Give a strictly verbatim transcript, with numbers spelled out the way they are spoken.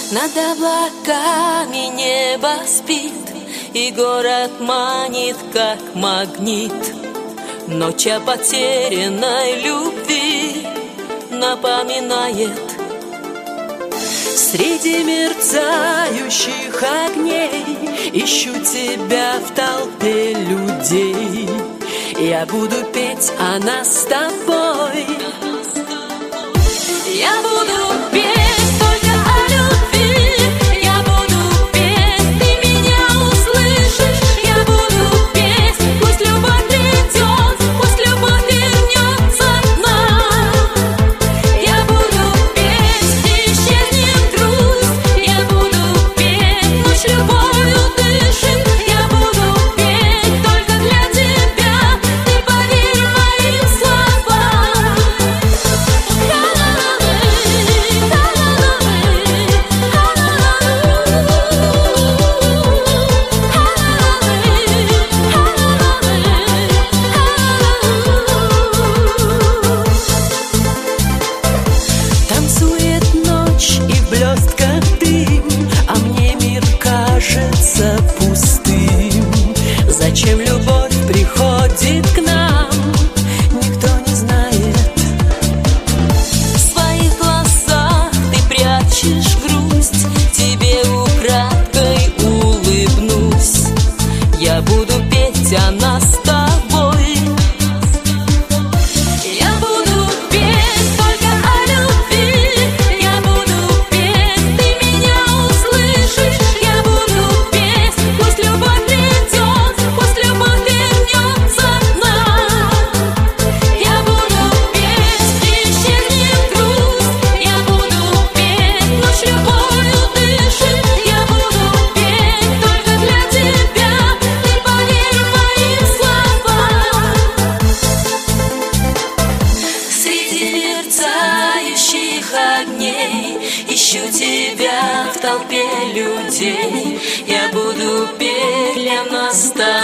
Над облаками небо спит, и город манит, как магнит. Ночь о потерянной любви напоминает. Среди мерцающих огней ищу тебя в толпе людей. Я буду петь о нас с тобой. Я буду петь только о любви. Я буду петь, ты меня услышишь. Я буду петь, пусть любовь придет, пусть любовь вернется к нам. Я буду петь, исчезнет грусть. Я буду петь, ночь любовью дышит. Я буду петь только для тебя. Ты поверь моим словам. Танцует ночь и в блестках дым, а мне мир кажется пустым. Зачем любовь приходит к нам, никто не знает. В своих глазах ты прячешь грусть, тебе украдкой улыбнусь. Я буду петь о нас с тобой. Я буду петь только о любви. Я буду петь, ты меня услышишь. Я буду петь, пусть любовь придет, пусть любовь вернется к нам. Я буду петь, исчезнет грусть. Я буду петь, ночь любовью дышит. Я буду петь только для тебя. Ты поверь моим словам. Среди мерцающих огней ищу тебя в толпе людей. Я буду петь для нас с тобой.